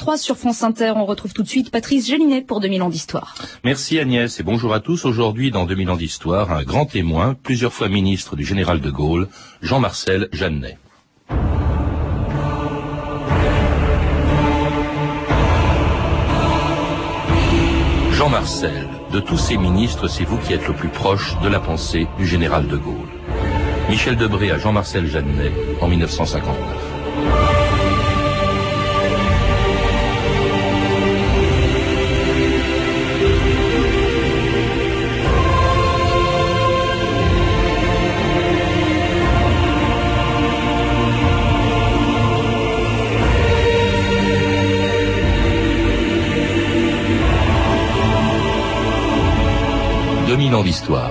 2023 sur France Inter. On retrouve tout de suite Patrice Gélinet pour 2000 ans d'histoire. Merci Agnès et bonjour à tous. Aujourd'hui, dans 2000 ans d'histoire, un grand témoin, plusieurs fois ministre du général de Gaulle, Jean-Marcel Jeannet. Jean-Marcel, de tous ces ministres, c'est vous qui êtes le plus proche de la pensée du général de Gaulle. Michel Debré à Jean-Marcel Jeannet en 1959. Ans d'histoire.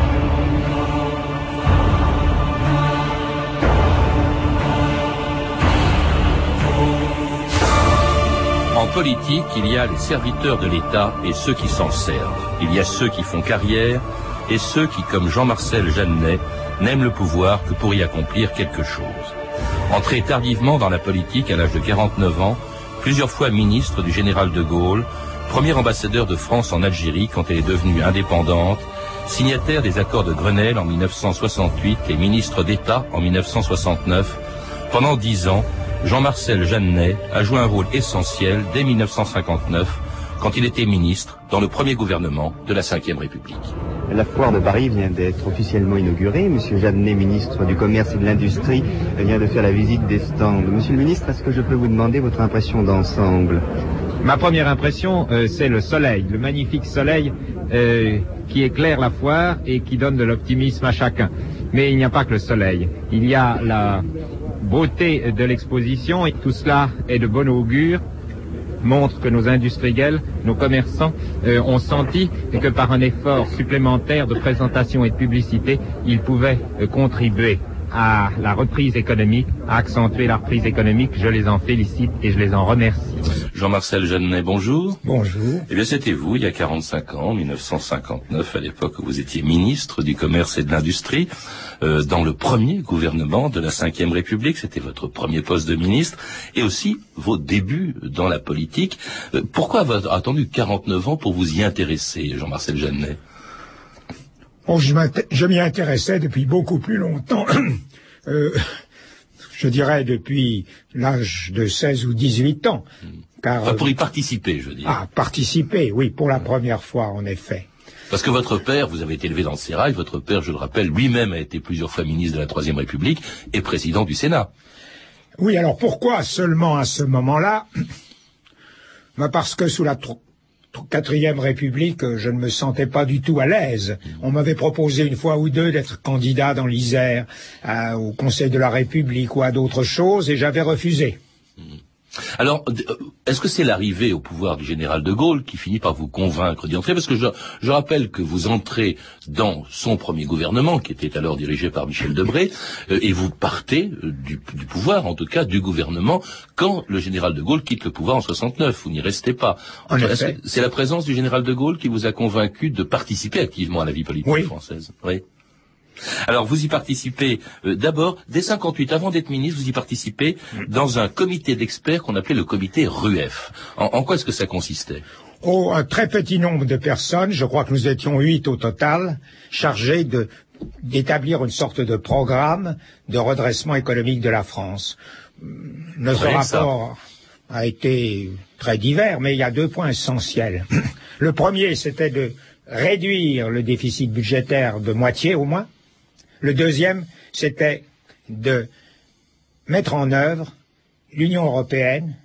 En politique, il y a les serviteurs de l'État et ceux qui s'en servent. Il y a ceux qui font carrière et ceux qui, comme Jean-Marcel Jeannet, n'aiment le pouvoir que pour y accomplir quelque chose. Entré tardivement dans la politique à l'âge de 49 ans, plusieurs fois ministre du général de Gaulle, premier ambassadeur de France en Algérie quand elle est devenue indépendante, signataire des accords de Grenelle en 1968 et ministre d'État en 1969, pendant 10 ans, Jean-Marcel Jeannet a joué un rôle essentiel dès 1959, quand il était ministre dans le premier gouvernement de la Ve République. La foire de Paris vient d'être officiellement inaugurée. Monsieur Jeannet, ministre du Commerce et de l'Industrie, vient de faire la visite des stands. Monsieur le ministre, est-ce que je peux vous demander votre impression d'ensemble ? Ma première impression, c'est le soleil, le magnifique soleil qui éclaire la foire et qui donne de l'optimisme à chacun. Mais il n'y a pas que le soleil. Il y a la beauté de l'exposition et tout cela est de bon augure, montre que nos industriels, nos commerçants ont senti que par un effort supplémentaire de présentation et de publicité, ils pouvaient contribuer à la reprise économique, à accentuer la reprise économique. Je les en félicite et je les en remercie. Jean-Marcel Jeannet, bonjour. Bonjour. Eh bien, c'était vous, il y a 45 ans, 1959, à l'époque où vous étiez ministre du Commerce et de l'Industrie, dans le premier gouvernement de la Ve République. C'était votre premier poste de ministre et aussi vos débuts dans la politique. Pourquoi avoir attendu 49 ans pour vous y intéresser, Jean-Marcel Jeannet ? Oh, je m'y intéressais depuis beaucoup plus longtemps. Je dirais depuis l'âge de 16 ou 18 ans. Car, pour y participer, je veux dire. Ah, participer, oui, pour la première fois, en effet. Parce que votre père, vous avez été élevé dans le sérail, votre père, je le rappelle, lui-même a été plusieurs fois ministre de la Troisième République et président du Sénat. Oui, alors pourquoi seulement à ce moment-là ? Parce que sous la Quatrième République, je ne me sentais pas du tout à l'aise. On m'avait proposé une fois ou deux d'être candidat dans l'Isère, au Conseil de la République ou à d'autres choses, et j'avais refusé. Alors, est-ce que c'est l'arrivée au pouvoir du général de Gaulle qui finit par vous convaincre d'y entrer ? Parce que je rappelle que vous entrez dans son premier gouvernement, qui était alors dirigé par Michel Debré, et vous partez du pouvoir, en tout cas du gouvernement, quand le général de Gaulle quitte le pouvoir en 69. Vous n'y restez pas. Est-ce que c'est la présence du général de Gaulle qui vous a convaincu de participer activement à la vie politique française ? Oui. Alors, vous y participez d'abord, dès 58, avant d'être ministre, vous y participez dans un comité d'experts qu'on appelait le comité RUEF. En quoi est-ce que ça consistait ? Oh, un très petit nombre de personnes, je crois que nous étions 8 au total, chargés d'établir une sorte de programme de redressement économique de la France. Notre rapport a été très divers, mais il y a 2 points essentiels. Le premier, c'était de réduire le déficit budgétaire de moitié au moins. Le deuxième, c'était de mettre en œuvre l'Union européenne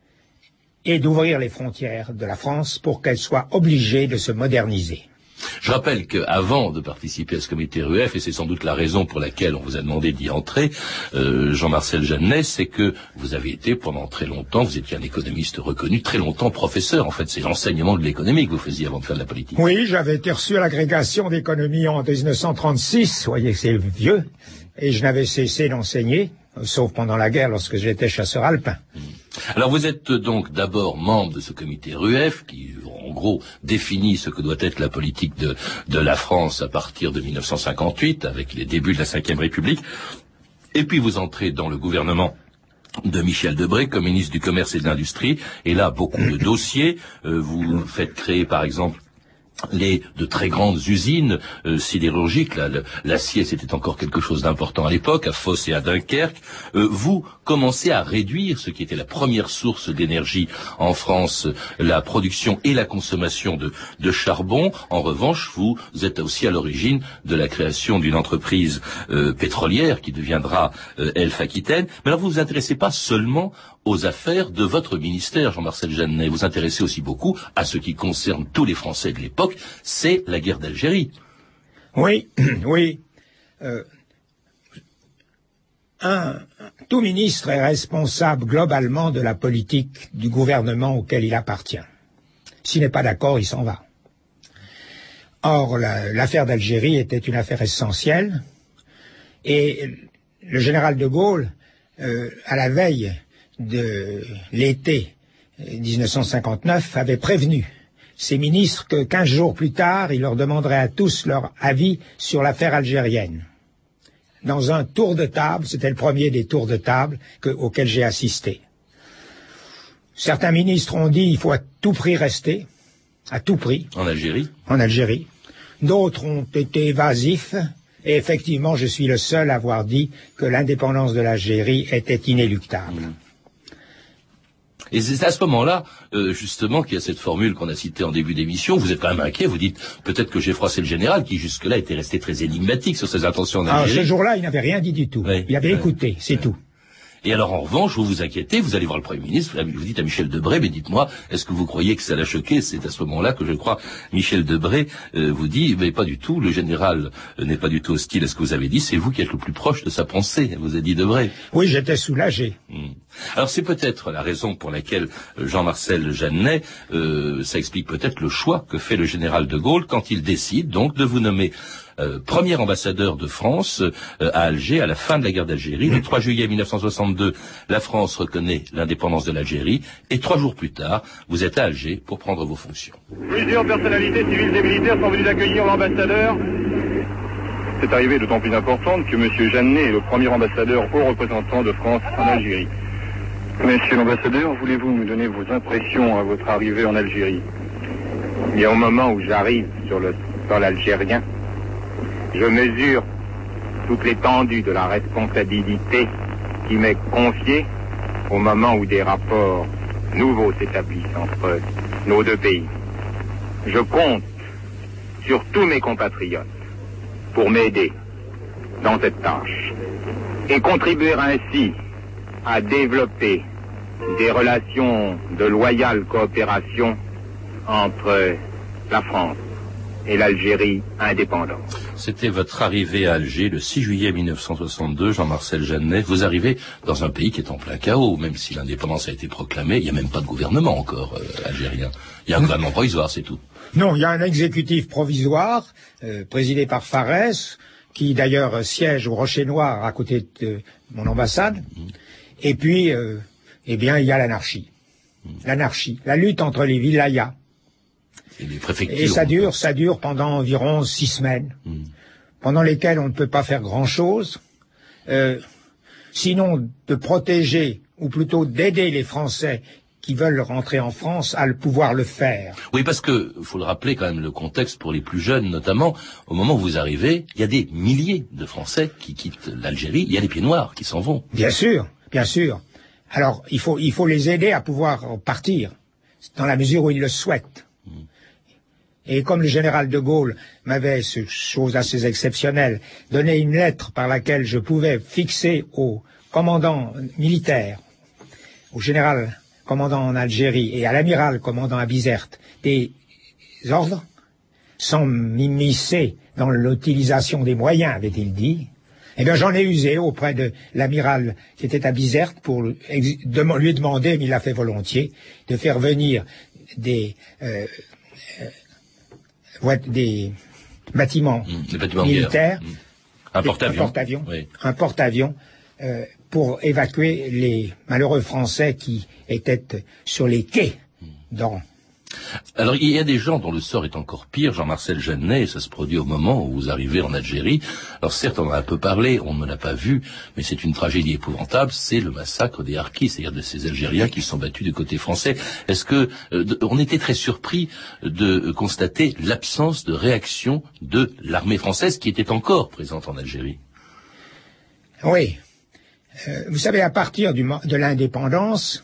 et d'ouvrir les frontières de la France pour qu'elle soit obligée de se moderniser. Je rappelle qu'avant de participer à ce comité RUEF, et c'est sans doute la raison pour laquelle on vous a demandé d'y entrer, Jean-Marcel Jeannet, c'est que vous avez été pendant très longtemps, vous étiez un économiste reconnu, très longtemps professeur. En fait, c'est l'enseignement de l'économie que vous faisiez avant de faire de la politique. Oui, j'avais été reçu à l'agrégation d'économie en 1936, vous voyez, c'est vieux, et je n'avais cessé d'enseigner, sauf pendant la guerre lorsque j'étais chasseur alpin. Alors vous êtes donc d'abord membre de ce comité RUEF qui, en gros, définit ce que doit être la politique de la France à partir de 1958, avec les débuts de la Ve République. Et puis vous entrez dans le gouvernement de Michel Debré comme ministre du Commerce et de l'Industrie. Et là, beaucoup de dossiers. Vous faites créer, par exemple, de très grandes usines sidérurgiques. L'acier, c'était encore quelque chose d'important à l'époque, à Fos et à Dunkerque. Vous commencez à réduire ce qui était la première source d'énergie en France, la production et la consommation de charbon. En revanche, vous êtes aussi à l'origine de la création d'une entreprise pétrolière qui deviendra Elf Aquitaine. Mais alors, vous vous intéressez pas seulement aux affaires de votre ministère, Jean-Marcel Jeannet. Vous intéressez aussi beaucoup à ce qui concerne tous les Français de l'époque, c'est la guerre d'Algérie. Oui, oui. Tout ministre est responsable globalement de la politique du gouvernement auquel il appartient. S'il n'est pas d'accord, il s'en va. Or, l'affaire d'Algérie était une affaire essentielle, et le général de Gaulle, à la veille de l'été 1959, avait prévenu ses ministres que 15 jours plus tard, il leur demanderait à tous leur avis sur l'affaire algérienne. Dans un tour de table, c'était le premier des tours de table auquel j'ai assisté. Certains ministres ont dit il faut à tout prix rester, à tout prix. En Algérie. En Algérie. D'autres ont été évasifs, et effectivement, je suis le seul à avoir dit que l'indépendance de l'Algérie était inéluctable. Et c'est à ce moment-là, justement, qu'il y a cette formule qu'on a citée en début d'émission. Vous êtes quand même inquiet, vous dites peut-être que j'ai froissé le général, qui jusque-là était resté très énigmatique sur ses intentions en Algérie. Ce jour-là, il n'avait rien dit du tout. Oui, il avait écouté, c'est tout. Et alors, en revanche, vous vous inquiétez, vous allez voir le Premier ministre, vous dites à Michel Debré, mais dites-moi, est-ce que vous croyez que ça l'a choqué? C'est à ce moment-là que je crois Michel Debré vous dit, mais pas du tout, le général n'est pas du tout hostile à ce que vous avez dit, c'est vous qui êtes le plus proche de sa pensée, vous a dit Debré. Oui, j'étais soulagé. Alors c'est peut-être la raison pour laquelle Jean-Marcel Jeannet, ça explique peut-être le choix que fait le général de Gaulle quand il décide donc de vous nommer premier ambassadeur de France à Alger à la fin de la guerre d'Algérie. Le 3 juillet 1962, la France reconnaît l'indépendance de l'Algérie et 3 jours plus tard, vous êtes à Alger pour prendre vos fonctions. Plusieurs personnalités civiles et militaires sont venues accueillir l'ambassadeur. C'est arrivé d'autant plus importante que M. Jeannet est le premier ambassadeur haut représentant de France en Algérie. Monsieur l'ambassadeur, voulez-vous nous donner vos impressions à votre arrivée en Algérie? Et au moment où j'arrive sur le sol algérien, je mesure toute l'étendue de la responsabilité qui m'est confiée au moment où des rapports nouveaux s'établissent entre nos deux pays. Je compte sur tous mes compatriotes pour m'aider dans cette tâche et contribuer ainsi à développer des relations de loyale coopération entre la France et l'Algérie indépendante. C'était votre arrivée à Alger le 6 juillet 1962, Jean-Marcel Jeannet. Vous arrivez dans un pays qui est en plein chaos, même si l'indépendance a été proclamée. Il n'y a même pas de gouvernement encore algérien. Il y a un gouvernement provisoire, c'est tout. Non, il y a un exécutif provisoire, présidé par Farès, qui d'ailleurs siège au Rocher Noir à côté de mon ambassade. Et puis, eh bien, il y a l'anarchie. L'anarchie, la lutte entre les wilayas. Et ça dure pendant environ 6 semaines, pendant lesquelles on ne peut pas faire grand-chose, sinon de protéger, ou plutôt d'aider les Français qui veulent rentrer en France à pouvoir le faire. Oui, parce que, faut le rappeler quand même, le contexte pour les plus jeunes notamment, au moment où vous arrivez, il y a des milliers de Français qui quittent l'Algérie, il y a les pieds noirs qui s'en vont. Bien sûr, bien sûr. Alors, il faut les aider à pouvoir partir, dans la mesure où ils le souhaitent. Et comme le général de Gaulle m'avait, chose assez exceptionnelle, donné une lettre par laquelle je pouvais fixer au commandant militaire, au général commandant en Algérie et à l'amiral commandant à Bizerte, des ordres, sans m'immiscer dans l'utilisation des moyens, avait-il dit, eh bien j'en ai usé auprès de l'amiral qui était à Bizerte pour lui demander, mais il l'a fait volontiers, de faire venir des bâtiments militaires, un porte-avions, un porte-avions pour évacuer les malheureux Français qui étaient sur les quais dans Alors, il y a des gens dont le sort est encore pire, Jean-Marcel Jeannet, et ça se produit au moment où vous arrivez en Algérie. Alors certes, on en a un peu parlé, on ne l'a pas vu, mais c'est une tragédie épouvantable, c'est le massacre des Harkis, c'est-à-dire de ces Algériens qui se sont battus du côté français. Est-ce que on était très surpris de constater l'absence de réaction de l'armée française qui était encore présente en Algérie? Oui. Vous savez, à partir de l'indépendance,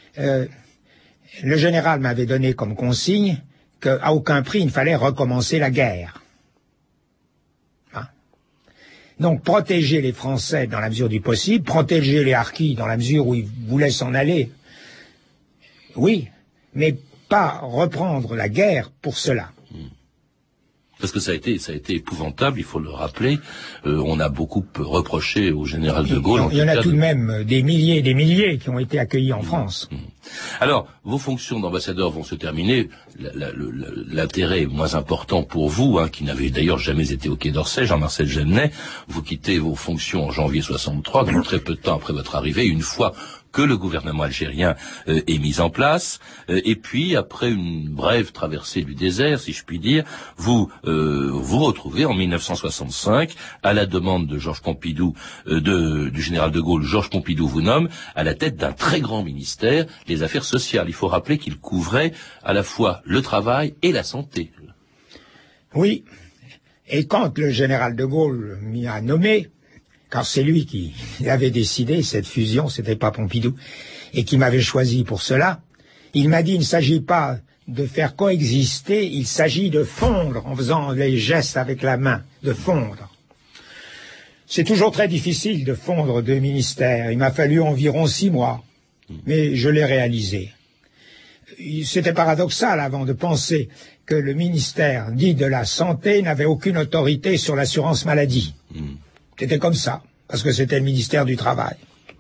le général m'avait donné comme consigne qu'à aucun prix il ne fallait recommencer la guerre. Hein? Donc protéger les Français dans la mesure du possible, protéger les Harkis dans la mesure où ils voulaient s'en aller, oui, mais pas reprendre la guerre pour cela. Parce que ça a été épouvantable, il faut le rappeler. On a beaucoup reproché au général de Gaulle. Il y en a tout de même des milliers et des milliers qui ont été accueillis en France. Alors, vos fonctions d'ambassadeur vont se terminer. L'intérêt est moins important pour vous, qui n'avez d'ailleurs jamais été au Quai d'Orsay, Jean-Marcel Jeannet. Vous quittez vos fonctions en janvier 63, donc très peu de temps après votre arrivée, une fois que le gouvernement algérien est mis en place, et puis après une brève traversée du désert, si je puis dire, vous vous retrouvez en 1965 à la demande de Georges Pompidou, du général de Gaulle. Georges Pompidou vous nomme à la tête d'un très grand ministère, les affaires sociales. Il faut rappeler qu'il couvrait à la fois le travail et la santé. Oui, et quand le général de Gaulle m'y a nommé, car c'est lui qui avait décidé cette fusion, c'était pas Pompidou, et qui m'avait choisi pour cela, il m'a dit il ne s'agit pas de faire coexister, il s'agit de fondre en faisant les gestes avec la main, de fondre. C'est toujours très difficile de fondre deux ministères, il m'a fallu environ 6 mois, mais je l'ai réalisé. C'était paradoxal avant de penser que le ministère dit de la Santé n'avait aucune autorité sur l'assurance maladie. C'était comme ça, parce que c'était le ministère du Travail.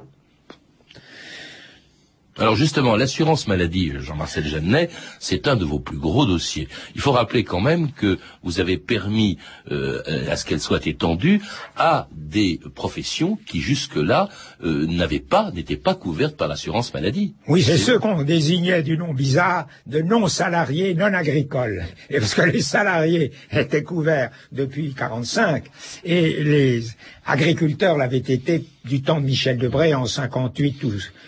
Alors justement, l'assurance maladie, Jean-Marcel Jeannet, c'est un de vos plus gros dossiers. Il faut rappeler quand même que vous avez permis à ce qu'elle soit étendue à des professions qui jusque-là n'étaient pas couvertes par l'assurance maladie. Oui, c'est ceux qu'on désignait du nom bizarre de non-salariés non agricoles. Et parce que les salariés étaient couverts depuis 1945 et les agriculteurs l'avaient été du temps de Michel Debré en 58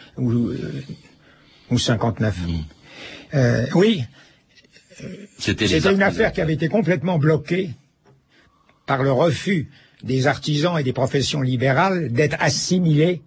ou 59. Oui, c'était une affaire qui avait été complètement bloquée par le refus des artisans et des professions libérales d'être assimilés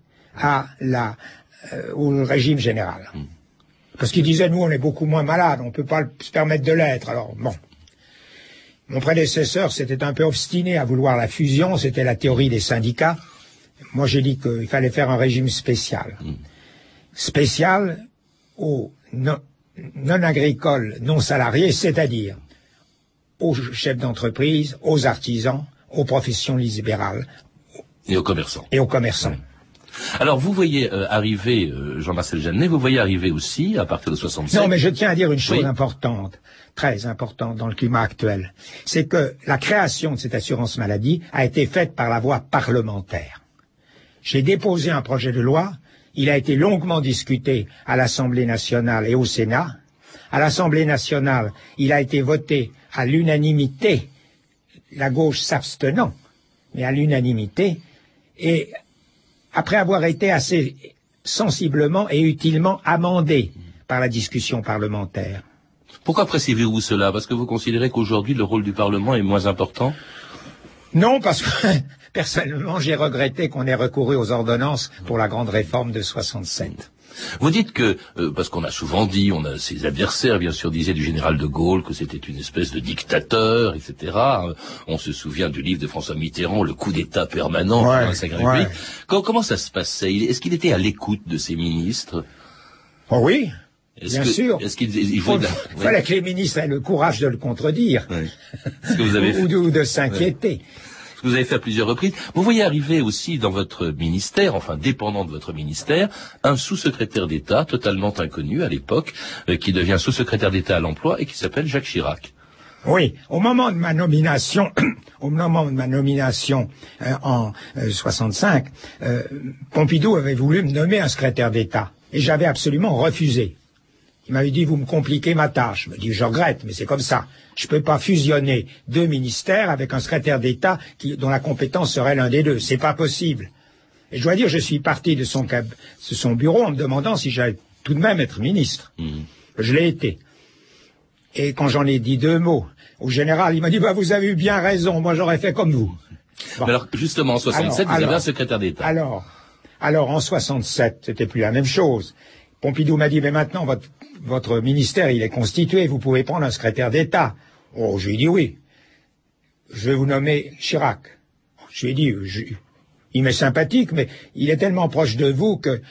au régime général. Parce qu'ils disaient, nous on est beaucoup moins malades, on ne peut pas se permettre de l'être. Alors bon, mon prédécesseur s'était un peu obstiné à vouloir la fusion, c'était la théorie des syndicats. Moi j'ai dit qu'il fallait faire un régime spécial. Spécial aux non-agricoles, non-salariés, c'est-à-dire aux chefs d'entreprise, aux artisans, aux professions libérales. Et aux commerçants. Alors vous voyez arriver, Jean-Marcel Jeannet, vous voyez arriver aussi, à partir de 67... Non, mais je tiens à dire une chose importante, très importante dans le climat actuel, c'est que la création de cette assurance maladie a été faite par la voie parlementaire. J'ai déposé un projet de loi. Il a été longuement discuté à l'Assemblée nationale et au Sénat. À l'Assemblée nationale, il a été voté à l'unanimité, la gauche s'abstenant, mais à l'unanimité, et après avoir été assez sensiblement et utilement amendé par la discussion parlementaire. Pourquoi précisez-vous cela? Parce que vous considérez qu'aujourd'hui le rôle du Parlement est moins important? Non, parce que personnellement, j'ai regretté qu'on ait recouru aux ordonnances pour la grande réforme de 67. Vous dites que, parce qu'on a souvent dit, on a ses adversaires, bien sûr, disaient du général de Gaulle que c'était une espèce de dictateur, etc. On se souvient du livre de François Mitterrand, Le coup d'État permanent dans la Cinquième République. Comment ça se passait? Est-ce qu'il était à l'écoute de ses ministres? Oh oui, bien sûr. Il fallait que les ministres aient le courage de le contredire, ce que vous avez fait. ou de s'inquiéter. Ce que vous avez fait à plusieurs reprises. Vous voyez arriver aussi dans votre ministère, enfin dépendant de votre ministère, un sous-secrétaire d'État totalement inconnu à l'époque, qui devient sous-secrétaire d'État à l'emploi et qui s'appelle Jacques Chirac. Oui, au moment de ma nomination, en 65, Pompidou avait voulu me nommer un secrétaire d'État et j'avais absolument refusé. Il m'avait dit, vous me compliquez ma tâche. Je me dis, je regrette, mais c'est comme ça. Je peux pas fusionner 2 ministères avec un secrétaire d'État dont la compétence serait l'un des 2. C'est pas possible. Et je dois dire, je suis parti de son bureau en me demandant si j'allais tout de même être ministre. Je l'ai été. Et quand j'en ai dit 2 mots au général, il m'a dit, bah, vous avez eu bien raison, moi j'aurais fait comme vous. Bon. Mais alors, justement, en 67, vous avez un secrétaire d'État. Alors, en 67, c'était plus la même chose. Pompidou m'a dit, mais maintenant, votre ministère, il est constitué, vous pouvez prendre un secrétaire d'État. Oh, je lui ai dit oui. Je vais vous nommer Chirac. Je lui ai dit, il m'est sympathique, mais il est tellement proche de vous que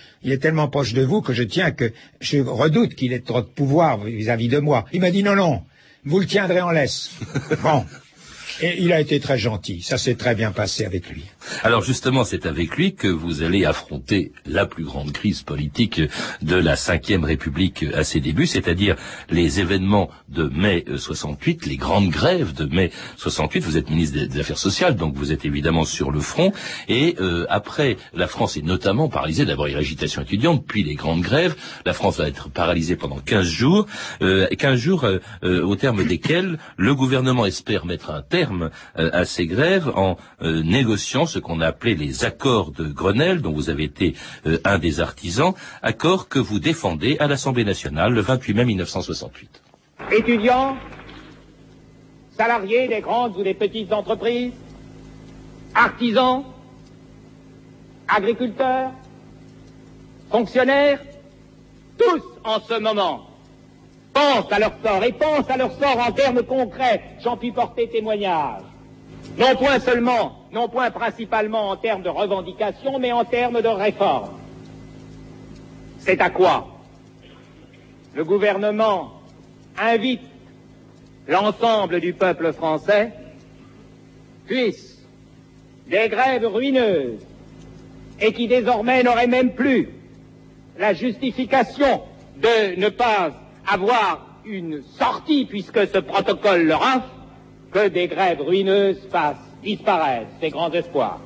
je redoute qu'il ait trop de pouvoir vis-à-vis de moi. Il m'a dit non, vous le tiendrez en laisse. Bon. Et il a été très gentil, ça s'est très bien passé avec lui. Alors justement, c'est avec lui que vous allez affronter la plus grande crise politique de la Ve République à ses débuts, c'est-à-dire les événements de mai 68, les grandes grèves de mai 68. Vous êtes ministre des Affaires sociales, donc vous êtes évidemment sur le front. Et après, la France est notamment paralysée. D'abord, il y a l'agitation étudiante, puis les grandes grèves. La France va être paralysée pendant 15 jours. 15 jours au terme desquels le gouvernement espère mettre un terme à ces grèves en négociant ce qu'on a appelé les accords de Grenelle, dont vous avez été un des artisans, accords que vous défendez à l'Assemblée nationale le 28 mai 1968. Étudiants, salariés des grandes ou des petites entreprises, artisans, agriculteurs, fonctionnaires, tous en ce moment pensent à leur sort, et pensent à leur sort en termes concrets. J'en puis porter témoignage. Non point principalement en termes de revendications, mais en termes de réforme. C'est à quoi le gouvernement invite l'ensemble du peuple français, puisse des grèves ruineuses et qui désormais n'auraient même plus la justification de ne pas avoir une sortie, puisque ce protocole leur offre, que des grèves ruineuses fassent disparaître ces grands espoirs.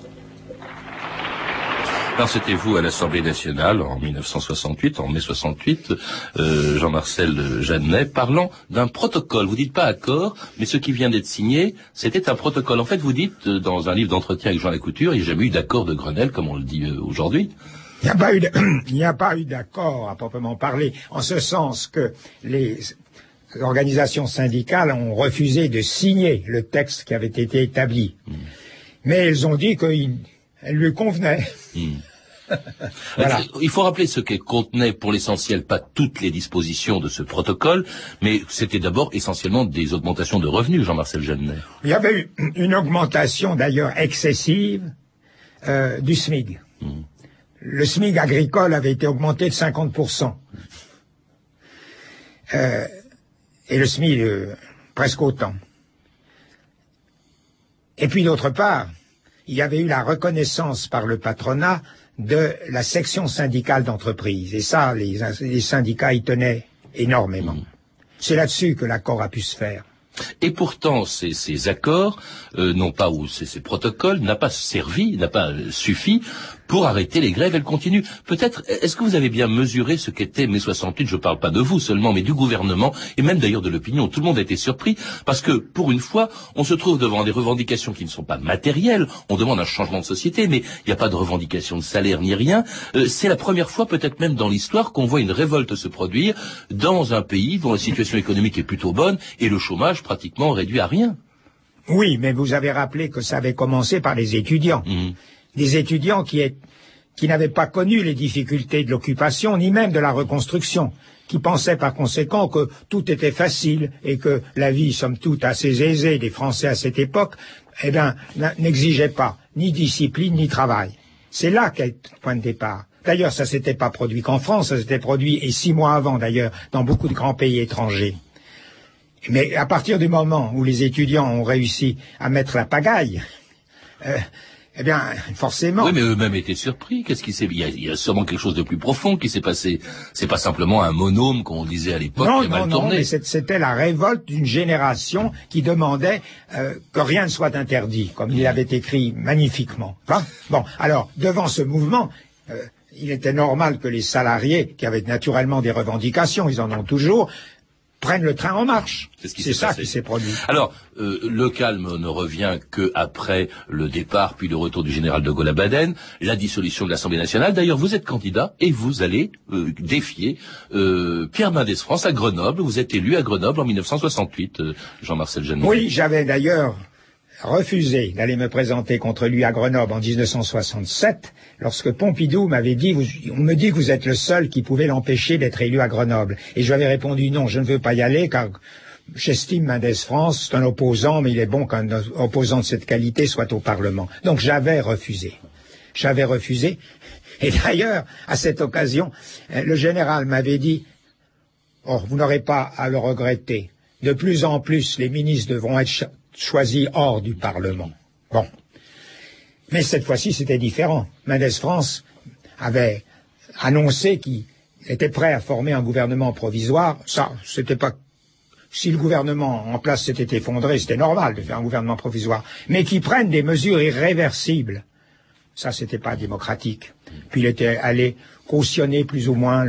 Alors c'était vous à l'Assemblée nationale en 1968, en mai 68, Jean-Marcel Jeannet, parlant d'un protocole. Vous dites pas accord, mais ce qui vient d'être signé, c'était un protocole. En fait, vous dites dans un livre d'entretien avec Jean Lacouture, il n'y a jamais eu d'accord de Grenelle, comme on le dit aujourd'hui. Il n'y a pas eu d'accord à proprement parler, en ce sens que les organisations syndicales ont refusé de signer le texte qui avait été établi. Mais elles ont dit qu'elle lui convenait. Voilà. Il faut rappeler ce qu'elle contenait pour l'essentiel, pas toutes les dispositions de ce protocole, mais c'était d'abord essentiellement des augmentations de revenus, Jean-Marcel Jeannet. Il y avait eu une augmentation d'ailleurs excessive du SMIC. Le SMIC agricole avait été augmenté de 50%. Et le SMIC presque autant. Et puis d'autre part, il y avait eu la reconnaissance par le patronat de la section syndicale d'entreprise. Et ça, les syndicats y tenaient énormément. C'est là-dessus que l'accord a pu se faire. Et pourtant, ces accords, ces protocoles, n'a pas suffi pour arrêter les grèves. Elles continuent. Peut-être, est-ce que vous avez bien mesuré ce qu'était mai 68? Je ne parle pas de vous seulement, mais du gouvernement, et même d'ailleurs de l'opinion. Tout le monde a été surpris, parce que, pour une fois, on se trouve devant des revendications qui ne sont pas matérielles. On demande un changement de société, mais il n'y a pas de revendication de salaire ni rien. C'est la première fois, peut-être même dans l'histoire, qu'on voit une révolte se produire dans un pays dont la situation économique est plutôt bonne, et le chômage pratiquement réduit à rien. Oui, mais vous avez rappelé que ça avait commencé par les étudiants. Des étudiants qui n'avaient pas connu les difficultés de l'occupation, ni même de la reconstruction, qui pensaient par conséquent que tout était facile et que la vie, somme toute, assez aisée des Français à cette époque, n'exigeait pas ni discipline ni travail. C'est là qu'est le point de départ. D'ailleurs, ça s'était pas produit qu'en France, ça s'était produit, et 6 mois avant d'ailleurs, dans beaucoup de grands pays étrangers. Mais à partir du moment où les étudiants ont réussi à mettre la pagaille, forcément. Oui, mais eux-mêmes étaient surpris. Qu'est-ce qui s'est... Il y a sûrement quelque chose de plus profond qui s'est passé. C'est pas simplement un monôme qu'on disait à l'époque qui a mal tourné. Non, mais c'était la révolte d'une génération qui demandait que rien ne soit interdit, comme il avait écrit magnifiquement. Bon, alors, devant ce mouvement, il il était normal que les salariés, qui avaient naturellement des revendications, ils en ont toujours, prennent le train en marche. C'est ça qui s'est produit. Alors, le calme ne revient que après le départ puis le retour du général de Gaulle à Baden, la dissolution de l'Assemblée nationale. D'ailleurs, vous êtes candidat et vous allez défier Pierre Mendès France à Grenoble. Vous êtes élu à Grenoble en 1968, Jean-Marcel Jeannet. Oui, j'avais d'ailleurs refusé d'aller me présenter contre lui à Grenoble en 1967, lorsque Pompidou m'avait dit, on me dit que vous êtes le seul qui pouvait l'empêcher d'être élu à Grenoble. Et je lui avais répondu non, je ne veux pas y aller car j'estime Mendès France, c'est un opposant, mais il est bon qu'un opposant de cette qualité soit au Parlement. Donc j'avais refusé. Et d'ailleurs, à cette occasion, le général m'avait dit, oh, vous n'aurez pas à le regretter. De plus en plus, les ministres devront être choisi hors du Parlement. Bon. Mais cette fois-ci, c'était différent. Mendès France avait annoncé qu'il était prêt à former un gouvernement provisoire. Ça, c'était pas... Si le gouvernement en place s'était effondré, c'était normal de faire un gouvernement provisoire. Mais qu'il prenne des mesures irréversibles. Ça, c'était pas démocratique. Puis il était allé cautionner plus ou moins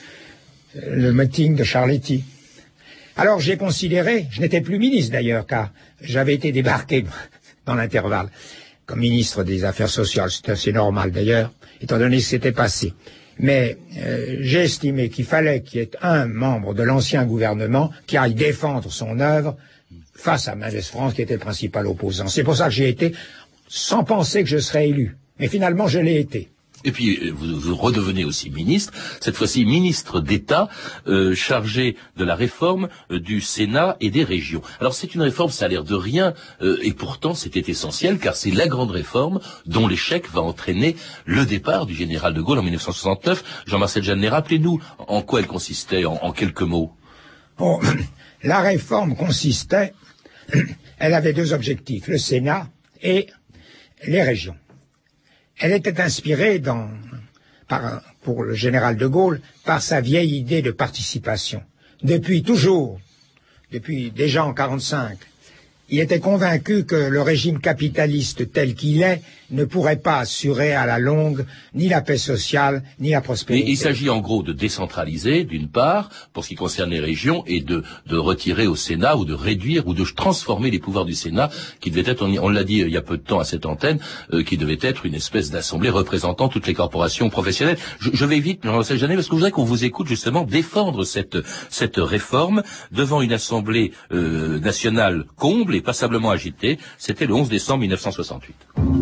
le meeting de Charléty. Alors j'ai considéré, je n'étais plus ministre d'ailleurs, car j'avais été débarqué dans l'intervalle comme ministre des Affaires sociales. C'est assez normal d'ailleurs, étant donné ce qui s'était passé. Mais j'ai estimé qu'il fallait qu'il y ait un membre de l'ancien gouvernement qui aille défendre son œuvre face à Mendès France, qui était le principal opposant. C'est pour ça que j'ai été, sans penser que je serais élu. Mais finalement, je l'ai été. Et puis, vous redevenez aussi ministre, cette fois-ci ministre d'État, chargé de la réforme du Sénat et des régions. Alors, c'est une réforme, ça a l'air de rien, et pourtant, c'était essentiel, car c'est la grande réforme dont l'échec va entraîner le départ du général de Gaulle en 1969. Jean-Marcel Jeannet, rappelez-nous en quoi elle consistait, en quelques mots. Bon, la réforme consistait, elle avait deux objectifs, le Sénat et les régions. Elle était inspirée pour le général de Gaulle par sa vieille idée de participation. Depuis déjà en 1945, il était convaincu que le régime capitaliste tel qu'il est ne pourrait pas assurer à la longue ni la paix sociale, ni la prospérité. Mais il s'agit en gros de décentraliser, d'une part, pour ce qui concerne les régions, et de retirer au Sénat, ou de réduire, ou de transformer les pouvoirs du Sénat, qui devait être, on l'a dit il y a peu de temps à cette antenne, qui devait être une espèce d'assemblée représentant toutes les corporations professionnelles. Je vais vite, Jean-Marcel Jeannet, parce que je voudrais qu'on vous écoute justement défendre cette réforme devant une assemblée nationale comble et passablement agitée. C'était le 11 décembre 1968.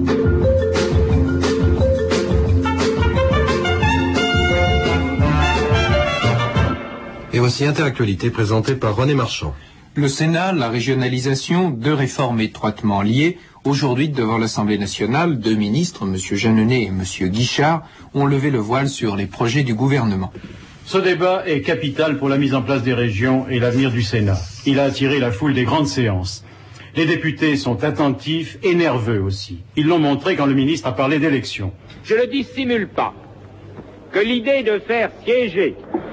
Et voici Interactualité présentée par René Marchand. Le Sénat, la régionalisation, deux réformes étroitement liées. Aujourd'hui, devant l'Assemblée nationale, deux ministres, M. Jeannet et M. Guichard, ont levé le voile sur les projets du gouvernement. Ce débat est capital pour la mise en place des régions et l'avenir du Sénat. Il a attiré la foule des grandes séances. Les députés sont attentifs et nerveux aussi. Ils l'ont montré quand le ministre a parlé d'élections. Je ne dissimule pas que l'idée de faire siéger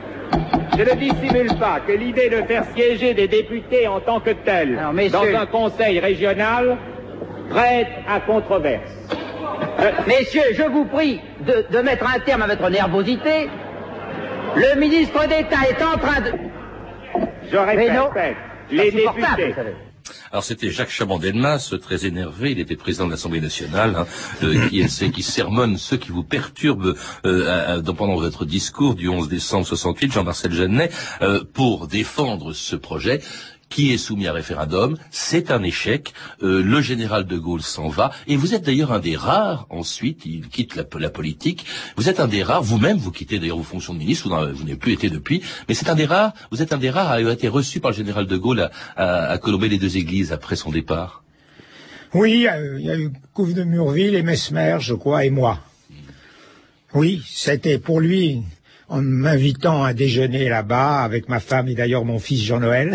des députés en tant que tels dans un conseil régional prête à controverse. Messieurs, je vous prie de mettre un terme à votre nervosité. Le ministre d'État est en train de... Je répète, les députés... Alors c'était Jacques Chaban-Delmas, très énervé, il était président de l'Assemblée nationale, qui sermonne ceux qui vous perturbent pendant votre discours du 11 décembre 68, Jean-Marcel Jeannet, pour défendre ce projet qui est soumis à référendum. C'est un échec, le général de Gaulle s'en va, et vous êtes d'ailleurs un des rares, ensuite, il quitte la politique, vous êtes un des rares, vous-même, vous quittez d'ailleurs vos fonctions de ministre, vous n'avez plus été depuis, mais vous êtes un des rares à avoir été reçu par le général de Gaulle à Colomber les deux églises après son départ. Oui, il y a eu Couve de Murville et Mesmer, je crois, et moi. Oui, c'était pour lui... en m'invitant à déjeuner là-bas avec ma femme et d'ailleurs mon fils Jean-Noël,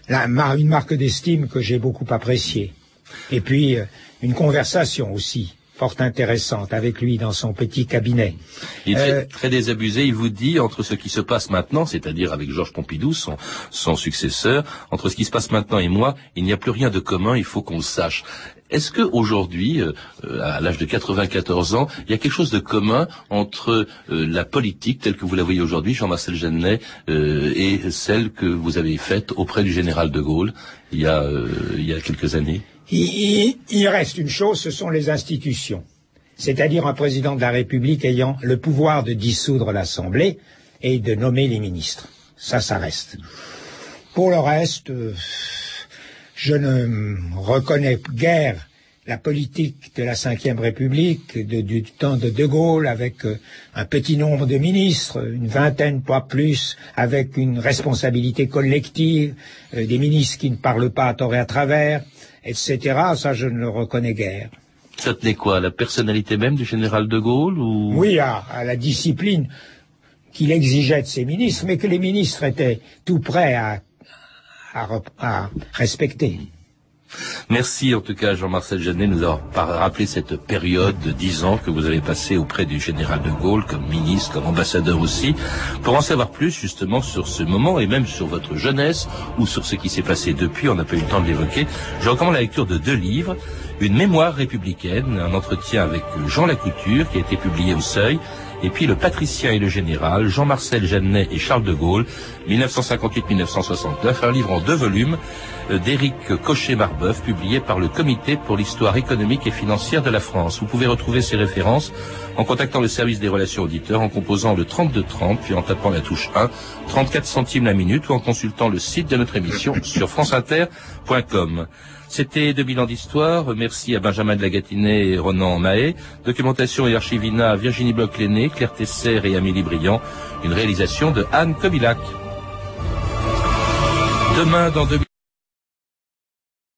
une marque d'estime que j'ai beaucoup appréciée. Et puis une conversation aussi fort intéressante avec lui dans son petit cabinet. Il est très désabusé, il vous dit, entre ce qui se passe maintenant, c'est-à-dire avec Georges Pompidou, son successeur, entre ce qui se passe maintenant et moi, il n'y a plus rien de commun, il faut qu'on le sache. Est-ce que aujourd'hui, à l'âge de 94 ans, il y a quelque chose de commun entre la politique telle que vous la voyez aujourd'hui, Jean-Marcel Jeannet, et celle que vous avez faite auprès du général de Gaulle il y a quelques années? Il reste une chose, ce sont les institutions. C'est-à-dire un président de la République ayant le pouvoir de dissoudre l'Assemblée et de nommer les ministres. Ça reste. Pour le reste, je ne reconnais guère la politique de la Ve République du temps de De Gaulle avec un petit nombre de ministres, une vingtaine, pas plus, avec une responsabilité collective, des ministres qui ne parlent pas à tort et à travers, etc. Ça, je ne le reconnais guère. Ça tenait quoi, à la personnalité même du général de Gaulle ou... Oui, à la discipline qu'il exigeait de ses ministres, mais que les ministres étaient tout prêts à respecter. Merci en tout cas Jean-Marcel Jeannet de nous avoir rappelé cette période de 10 ans que vous avez passé auprès du général de Gaulle comme ministre, comme ambassadeur aussi. Pour en savoir plus justement sur ce moment et même sur votre jeunesse ou sur ce qui s'est passé depuis, on n'a pas eu le temps de l'évoquer, je recommande la lecture de 2 livres. Une mémoire républicaine, un entretien avec Jean Lacouture qui a été publié au Seuil, et puis Le Patricien et le Général, Jean-Marcel Jeannet et Charles de Gaulle, 1958-1969, un livre en 2 volumes d'Éric Cochet-Marbeuf, publié par le Comité pour l'histoire économique et financière de la France. Vous pouvez retrouver ces références en contactant le service des relations auditeurs, en composant le 3230, puis en tapant la touche 1, 34 centimes la minute, ou en consultant le site de notre émission sur franceinter.com. C'était 2000 ans d'histoire. Merci à Benjamin de la Gâtinais et Ronan Mahé. Documentation et archivina, Virginie Bloch-Lenné, Claire Tesser et Amélie Briand. Une réalisation de Anne Kobilac. Demain, dans 2000